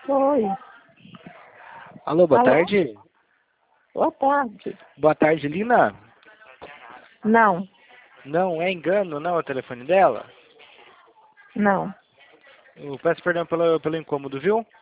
Oi. Alô, boa Alô? tarde. Boa tarde. Boa tarde, Lina. Não, Não é engano, não, é o telefone dela? não. Eu peço perdão pelo incômodo, viu?